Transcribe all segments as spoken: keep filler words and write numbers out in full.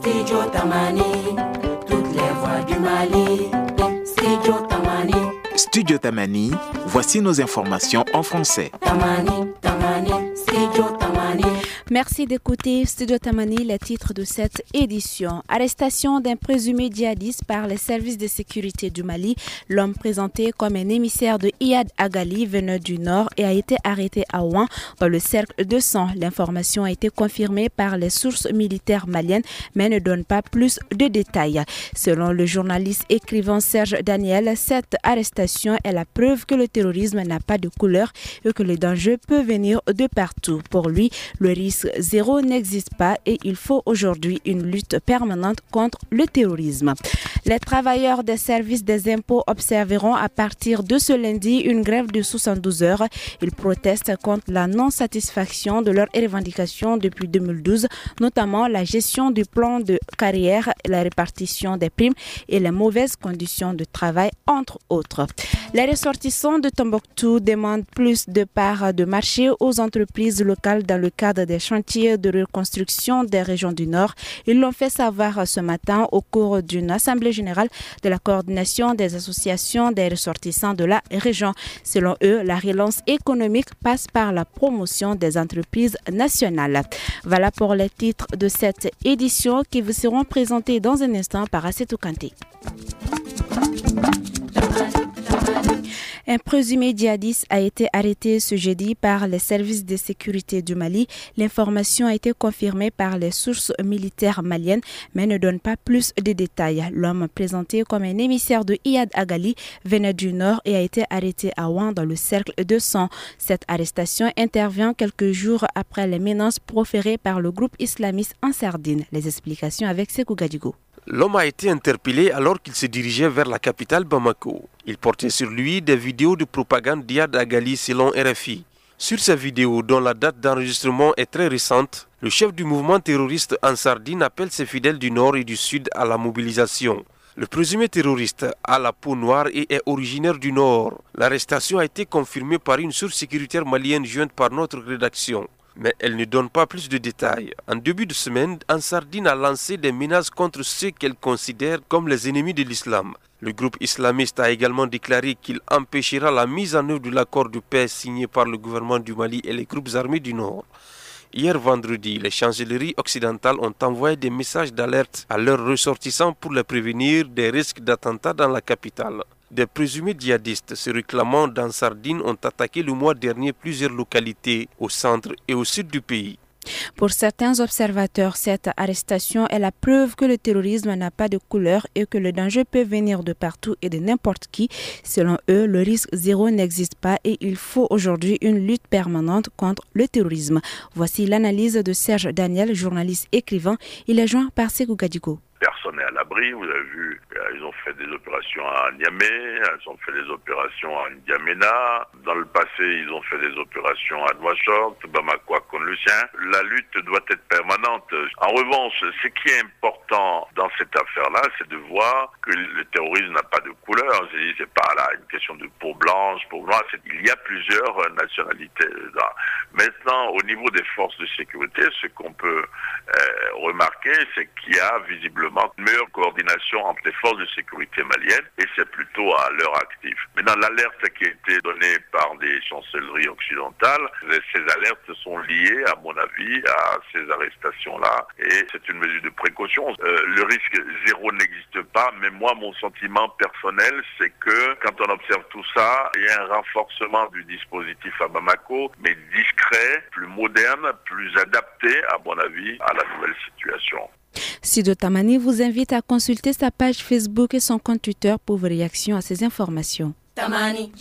Studio Tamani, toutes les voix du Mali. Studio Tamani. Studio Tamani, voici nos informations en français. Tamani, Tamani, Studio Tamani. Merci d'écouter Studio Tamani, les titres de cette édition. Arrestation d'un présumé djihadiste par les services de sécurité du Mali. L'homme présenté comme un émissaire de Iyad Agali venait du Nord et a été arrêté à Ouan dans le cercle de sang. L'information a été confirmée par les sources militaires maliennes mais ne donne pas plus de détails. Selon le journaliste écrivain Serge Daniel, cette arrestation est la preuve que le terrorisme n'a pas de couleur et que le danger peut venir de partout. Pour lui, le risque zéro n'existe pas et il faut aujourd'hui une lutte permanente contre le terrorisme. Les travailleurs des services des impôts observeront à partir de ce lundi une grève de soixante-douze heures. Ils protestent contre la non-satisfaction de leurs revendications depuis deux mille douze, notamment la gestion du plan de carrière, la répartition des primes et les mauvaises conditions de travail, entre autres. Les ressortissants de Tombouctou demandent plus de parts de marché aux entreprises locales dans le cadre des chantiers de reconstruction des régions du Nord. Ils l'ont fait savoir ce matin au cours d'une assemblée générale de la coordination des associations des ressortissants de la région. Selon eux, la relance économique passe par la promotion des entreprises nationales. Voilà pour les titres de cette édition qui vous seront présentés dans un instant par Assetou Kanté. Un présumé djihadiste a été arrêté ce jeudi par les services de sécurité du Mali. L'information a été confirmée par les sources militaires maliennes, mais ne donne pas plus de détails. L'homme présenté comme un émissaire de Iyad Agali venait du Nord et a été arrêté à Ouan dans le cercle de sang. Cette arrestation intervient quelques jours après les menaces proférées par le groupe islamiste en Sardine. Les explications avec Sekou Gadigo. L'homme a été interpellé alors qu'il se dirigeait vers la capitale Bamako. Il portait sur lui des vidéos de propagande d'Iyad Agali selon R F I. Sur ces vidéos, dont la date d'enregistrement est très récente, le chef du mouvement terroriste en Sardine appelle ses fidèles du Nord et du Sud à la mobilisation. Le présumé terroriste a la peau noire et est originaire du Nord. L'arrestation a été confirmée par une source sécuritaire malienne jointe par notre rédaction. Mais elle ne donne pas plus de détails. En début de semaine, Ansardine a lancé des menaces contre ceux qu'elle considère comme les ennemis de l'islam. Le groupe islamiste a également déclaré qu'il empêchera la mise en œuvre de l'accord de paix signé par le gouvernement du Mali et les groupes armés du Nord. Hier vendredi, les chancelleries occidentales ont envoyé des messages d'alerte à leurs ressortissants pour les prévenir des risques d'attentats dans la capitale. Des présumés djihadistes se réclamant dans Sardine ont attaqué le mois dernier plusieurs localités au centre et au sud du pays. Pour certains observateurs, cette arrestation est la preuve que le terrorisme n'a pas de couleur et que le danger peut venir de partout et de n'importe qui. Selon eux, le risque zéro n'existe pas et il faut aujourd'hui une lutte permanente contre le terrorisme. Voici l'analyse de Serge Daniel, journaliste écrivain. Il est joint par Sekou Gadigo. Personne n'est à l'abri. Vous avez vu, ils ont fait des opérations à Niamey, ils ont fait des opérations à N'Djamena. Dans le passé, ils ont fait des opérations à Nouakchott, Bamako, Côte-Lucien. La lutte doit être permanente. En revanche, ce qui est important dans cette affaire-là, c'est de voir que le terrorisme n'a pas de couleur. C'est pas là une question de peau blanche, peau noire. Il y a plusieurs nationalités dedans. Maintenant, au niveau des forces de sécurité, ce qu'on peut euh, remarquer, c'est qu'il y a visiblement une meilleure coordination entre les forces de sécurité maliennes et c'est plutôt à l'heure active. Maintenant, l'alerte qui a été donnée par des chancelleries occidentales, ces alertes sont liées, à mon avis, à ces arrestations-là et c'est une mesure de précaution. Euh, le risque zéro n'existe pas, mais moi, mon sentiment personnel, c'est que quand on observe tout ça, il y a un renforcement du dispositif à Bamako, mais discret, plus moderne, plus adapté, à mon avis, à la nouvelle situation. Studio Tamani vous invite à consulter sa page Facebook et son compte Twitter pour vos réactions à ces informations. Tamani.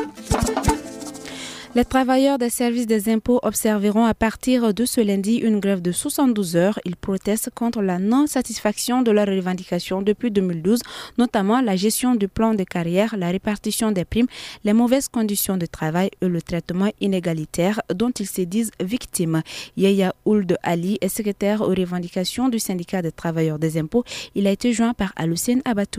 Les travailleurs des services des impôts observeront à partir de ce lundi une grève de soixante-douze heures. Ils protestent contre la non-satisfaction de leurs revendications depuis deux mille douze, notamment la gestion du plan de carrière, la répartition des primes, les mauvaises conditions de travail et le traitement inégalitaire dont ils se disent victimes. Yaya Ould Ali est secrétaire aux revendications du syndicat des travailleurs des impôts. Il a été joint par Alucine Abatouré.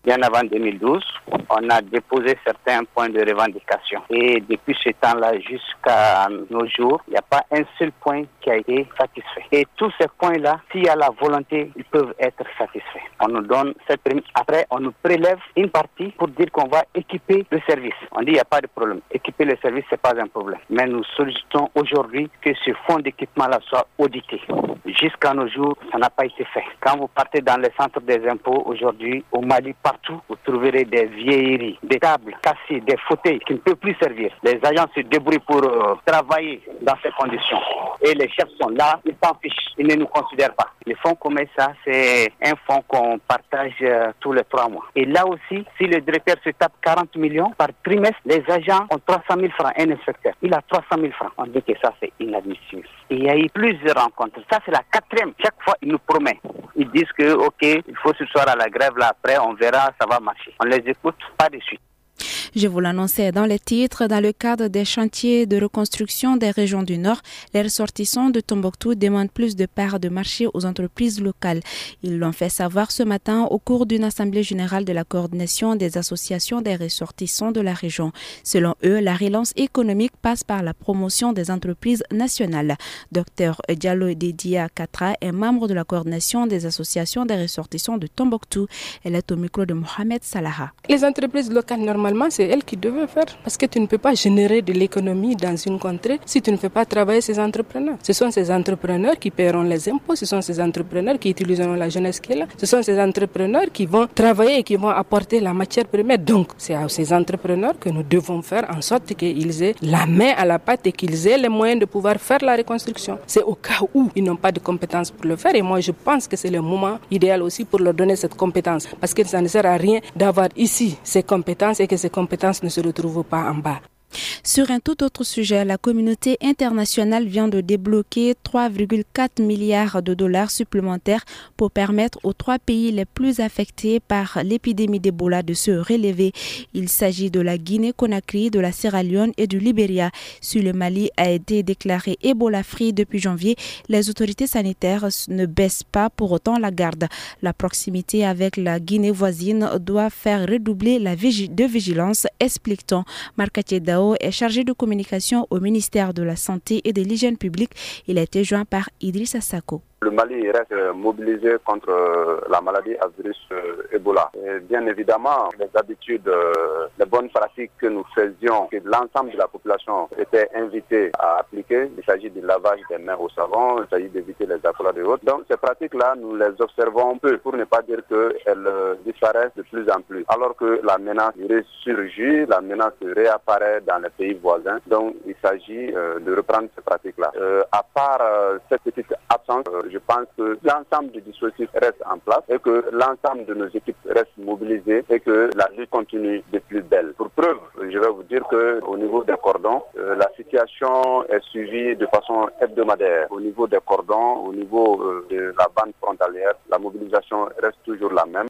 bien avant deux mille douze, on a déposé certains points de revendication. Et depuis ce temps-là jusqu'à nos jours, il n'y a pas un seul point qui a été satisfait. Et tous ces points-là, s'il y a la volonté, ils peuvent être satisfaits. On nous donne cette prime. Après, on nous prélève une partie pour dire qu'on va équiper le service. On dit il n'y a pas de problème. Équiper le service, ce n'est pas un problème. Mais nous sollicitons aujourd'hui que ce fonds d'équipement-là soit audité. Jusqu'à nos jours, ça n'a pas été fait. Quand vous partez dans les centres des impôts aujourd'hui, au Mali, partout, vous trouverez des vieilleries, des tables cassées, des fauteuils qui ne peuvent plus servir. Les agents se débrouillent pour euh, travailler dans ces conditions. Et les chefs sont là, ils s'en fichent, ils ne nous considèrent pas. Le fonds comme ça, c'est un fonds qu'on partage euh, tous les trois mois. Et là aussi, si le directeur se tape quarante millions par trimestre, les agents ont trois cent mille francs, un inspecteur. Il a trois cent mille francs. On dit que ça, c'est inadmissible. Et il y a eu plusieurs rencontres. Ça, c'est la quatrième. Chaque fois, ils nous promettent. Ils disent que, OK, il faut se soir à la grève, là, après, on verra, ça va marcher. On les écoute, pas de suite. Je vous l'annonçais dans les titres, dans le cadre des chantiers de reconstruction des régions du Nord, les ressortissants de Tombouctou demandent plus de parts de marché aux entreprises locales. Ils l'ont fait savoir ce matin au cours d'une assemblée générale de la coordination des associations des ressortissants de la région. Selon eux, la relance économique passe par la promotion des entreprises nationales. Docteur Diallo Didia Katra est membre de la coordination des associations des ressortissants de Tombouctou. Elle est au micro de Mohamed Salaha. Les entreprises locales, normalement, c'est elles qui devaient faire. Parce que tu ne peux pas générer de l'économie dans une contrée si tu ne fais pas travailler ces entrepreneurs. Ce sont ces entrepreneurs qui paieront les impôts, ce sont ces entrepreneurs qui utiliseront la jeunesse qui est là, ce sont ces entrepreneurs qui vont travailler et qui vont apporter la matière première. Donc, c'est à ces entrepreneurs que nous devons faire en sorte qu'ils aient la main à la pâte et qu'ils aient les moyens de pouvoir faire la reconstruction. C'est au cas où ils n'ont pas de compétences pour le faire. Et moi, je pense que c'est le moment idéal aussi pour leur donner cette compétence. Parce que ça ne sert à rien d'avoir ici ces compétences et que ces compétences ne se retrouvent pas en bas. Sur un tout autre sujet, la communauté internationale vient de débloquer trois virgule quatre milliards de dollars supplémentaires pour permettre aux trois pays les plus affectés par l'épidémie d'Ebola de se relever. Il s'agit de la Guinée-Conakry, de la Sierra Leone et du Libéria. Si le Mali a été déclaré Ebola-free depuis janvier, les autorités sanitaires ne baissent pas pour autant la garde. La proximité avec la Guinée voisine doit faire redoubler la vigi- de vigilance, explique-t-on. Markatié Dao est chargé de communication au ministère de la Santé et de l'Hygiène publique. Il a été joint par Idrissa Sako. Le Mali reste mobilisé contre la maladie à virus Ebola. Et bien évidemment, les habitudes, les bonnes pratiques que nous faisions, que l'ensemble de la population était invitée à appliquer, il s'agit du lavage des mains au savon, il s'agit d'éviter les accolades et autres. Donc ces pratiques-là, nous les observons un peu, pour ne pas dire qu'elles disparaissent de plus en plus. Alors que la menace ressurgit, la menace réapparaît dans les pays voisins. Donc il s'agit de reprendre ces pratiques-là. Euh, à part cette petite absence, je pense que l'ensemble du dispositif reste en place et que l'ensemble de nos équipes restent mobilisées et que la lutte continue de plus belle. Pour preuve, je vais vous dire qu'au niveau des cordons, euh, la situation est suivie de façon hebdomadaire. Au niveau des cordons, au niveau euh, de la bande frontalière, la mobilisation reste toujours la même.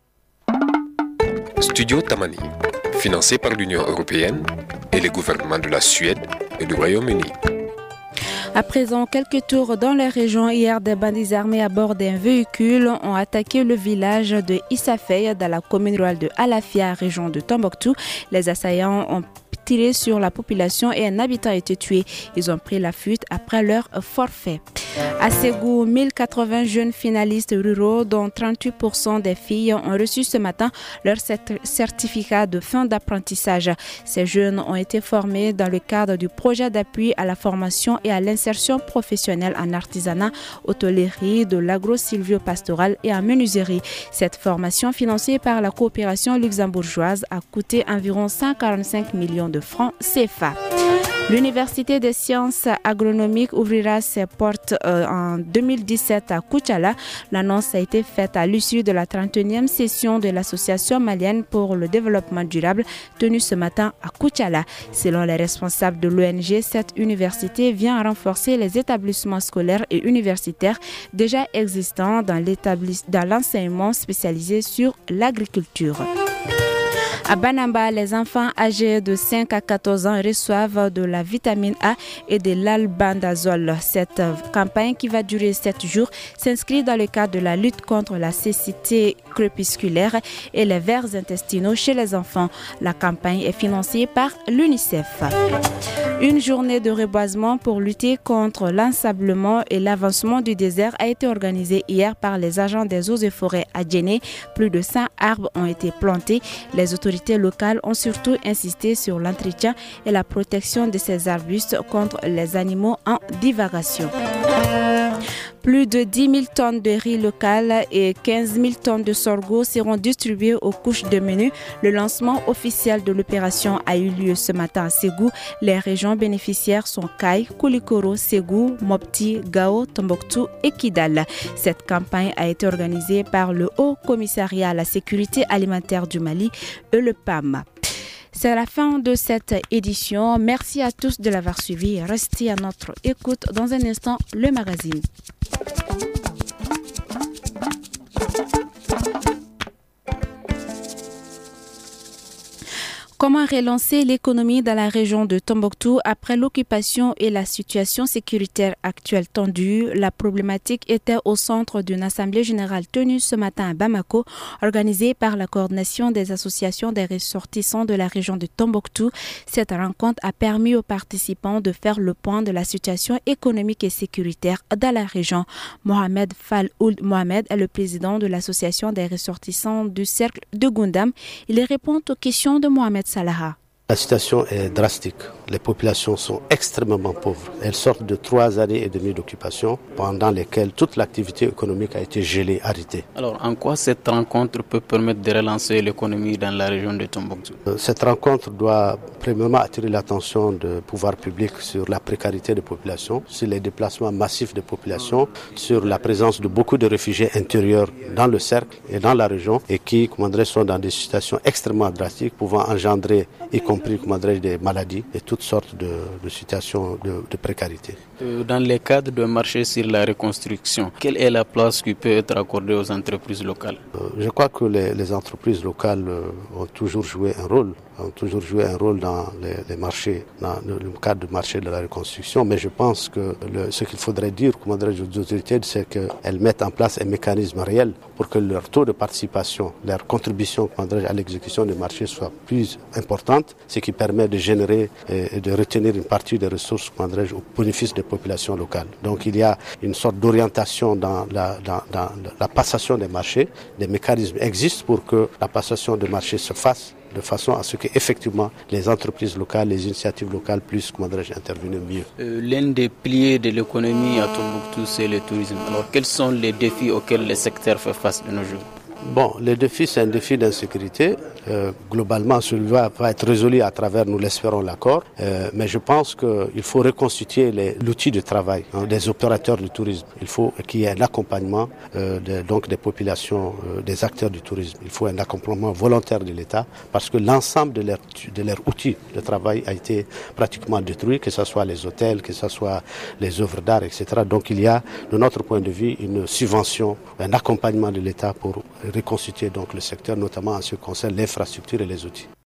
Studio Tamani, financé par l'Union européenne et les gouvernements de la Suède et du Royaume-Uni. À présent, quelques tours dans les régions. Hier, des bandits armés à bord d'un véhicule ont attaqué le village de Issafey dans la commune rurale de Alafia, région de Tombouctou. Les assaillants ont tiré sur la population et un habitant a été tué. Ils ont pris la fuite après leur forfait. À Ségou, mille quatre-vingts jeunes finalistes ruraux, dont trente-huit pour cent des filles, ont reçu ce matin leur certificat de fin d'apprentissage. Ces jeunes ont été formés dans le cadre du projet d'appui à la formation et à l'insertion professionnelle en artisanat, hôtellerie, de l'agro-sylvio-pastoral et en menuiserie. Cette formation, financée par la coopération luxembourgeoise, a coûté environ cent quarante-cinq millions de francs C F A. L'Université des sciences agronomiques ouvrira ses portes euh, en deux mille dix-sept à Koutiala. L'annonce a été faite à l'issue de la trente et unième session de l'Association malienne pour le développement durable tenue ce matin à Koutiala. Selon les responsables de l'O N G, cette université vient renforcer les établissements scolaires et universitaires déjà existants dans, dans l'enseignement spécialisé sur l'agriculture. À Banamba, les enfants âgés de cinq à quatorze ans reçoivent de la vitamine A et de l'albendazole. Cette campagne, qui va durer sept jours, s'inscrit dans le cadre de la lutte contre la cécité crépusculaire et les vers intestinaux chez les enfants. La campagne est financée par l'UNICEF. Une journée de reboisement pour lutter contre l'ensablement et l'avancement du désert a été organisée hier par les agents des eaux et forêts à Djenné. Plus de cent arbres ont été plantés. Les autorités locales ont surtout insisté sur l'entretien et la protection de ces arbustes contre les animaux en divagation. Plus de dix mille tonnes de riz local et quinze mille tonnes de sorgho seront distribuées aux couches de menus. Le lancement officiel de l'opération a eu lieu ce matin à Ségou. Les régions bénéficiaires sont Kaye, Koulikoro, Ségou, Mopti, Gao, Tombouctou et Kidal. Cette campagne a été organisée par le Haut Commissariat à la sécurité alimentaire du Mali et le P A M. C'est la fin de cette édition. Merci à tous de l'avoir suivi. Restez à notre écoute. Dans un instant, le magazine. Comment relancer l'économie dans la région de Tombouctou après l'occupation et la situation sécuritaire actuelle tendue? La problématique était au centre d'une assemblée générale tenue ce matin à Bamako, organisée par la coordination des associations des ressortissants de la région de Tombouctou. Cette rencontre a permis aux participants de faire le point de la situation économique et sécuritaire dans la région. Mohamed Fall Ould Mohamed est le président de l'association des ressortissants du cercle de Gundam. Il répond aux questions de Mohamed Salaha. La situation est drastique. Les populations sont extrêmement pauvres. Elles sortent de trois années et demie d'occupation pendant lesquelles toute l'activité économique a été gelée, arrêtée. Alors, en quoi cette rencontre peut permettre de relancer l'économie dans la région de Tombouctou? Cette rencontre doit premièrement attirer l'attention du pouvoir public sur la précarité des populations, sur les déplacements massifs des populations, sur la présence de beaucoup de réfugiés intérieurs dans le cercle et dans la région et qui, comment dirais, sont dans des situations extrêmement drastiques pouvant engendrer, y compris, comment dirais, des maladies et toutes sortes de, de situations de, de précarité. Dans le cadre d'un marché sur la reconstruction, quelle est la place qui peut être accordée aux entreprises locales? Je crois que les, les entreprises locales ont toujours joué un rôle, ont toujours joué un rôle dans les, les marchés, dans le, le cadre du marché de la reconstruction, mais je pense que le, ce qu'il faudrait dire, comment dirais-je, aux autorités, c'est qu'elles mettent en place un mécanisme réel pour que leur taux de participation, leur contribution, comment dirais-je, à l'exécution des marchés soit plus importante, ce qui permet de générer et de retenir une partie des ressources, comment dirais-je, au bénéfice des populations locales. Donc il y a une sorte d'orientation dans la, dans, dans la passation des marchés. Des mécanismes existent pour que la passation des marchés se fasse de façon à ce que effectivement les entreprises locales, les initiatives locales puissent, comment dirais-je, intervenir mieux. Euh, l'un des piliers de l'économie à Tombouctou, c'est le tourisme. Alors quels sont les défis auxquels le secteur fait face de nos jours? Bon, le défi, c'est un défi d'insécurité. Euh, globalement, celui-là va être résolu à travers, nous l'espérons, l'accord. Euh, mais je pense qu'il faut reconstituer les, l'outil de travail hein, des opérateurs du tourisme. Il faut qu'il y ait un accompagnement euh, de, donc des populations, euh, des acteurs du tourisme. Il faut un accompagnement volontaire de l'État parce que l'ensemble de leurs de leur outils de travail a été pratiquement détruit, que ce soit les hôtels, que ce soit les œuvres d'art, et cetera. Donc il y a, de notre point de vue, une subvention, un accompagnement de l'État pour reconstituer donc le secteur, notamment en ce qui concerne l'infrastructure et les outils.